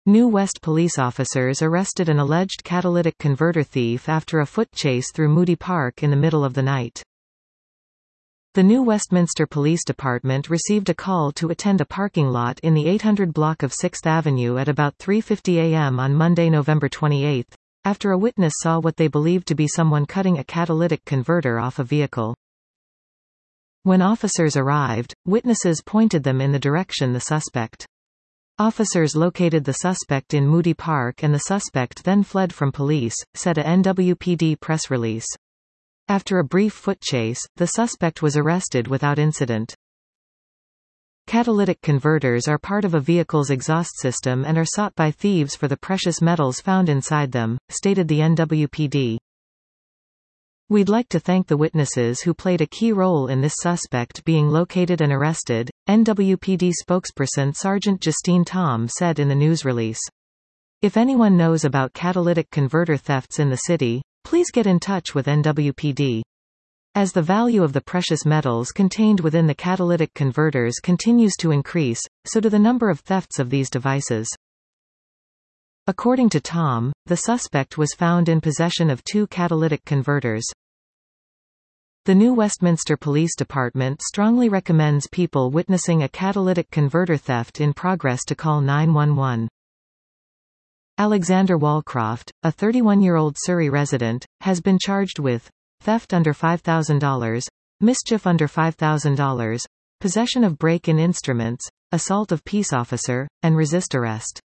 New West police officers arrested an alleged catalytic converter thief after a foot chase through Moody Park in the middle of the night. The New Westminster Police Department received a call to attend a parking lot in the 800 block of 6th Avenue at about 3:50 a.m. on Monday, November 28, after a witness saw what they believed to be someone cutting a catalytic converter off a vehicle. When officers arrived, witnesses pointed them in the direction the suspect. Officers located the suspect in Moody Park and the suspect then fled from police, said a NWPD press release. After a brief foot chase, the suspect was arrested without incident. Catalytic converters are part of a vehicle's exhaust system and are sought by thieves for the precious metals found inside them, stated the NWPD. We'd like to thank the witnesses who played a key role in this suspect being located and arrested, NWPD spokesperson Sergeant Justine Tom said in the news release. If anyone knows about catalytic converter thefts in the city, please get in touch with NWPD. As the value of the precious metals contained within the catalytic converters continues to increase, so do the number of thefts of these devices. According to Tom, the suspect was found in possession of 2 catalytic converters. The New Westminster Police Department strongly recommends people witnessing a catalytic converter theft in progress to call 911. Alexander Walcroft, a 31-year-old Surrey resident, has been charged with theft under $5,000, mischief under $5,000, possession of break-in instruments, assault of peace officer, and resist arrest.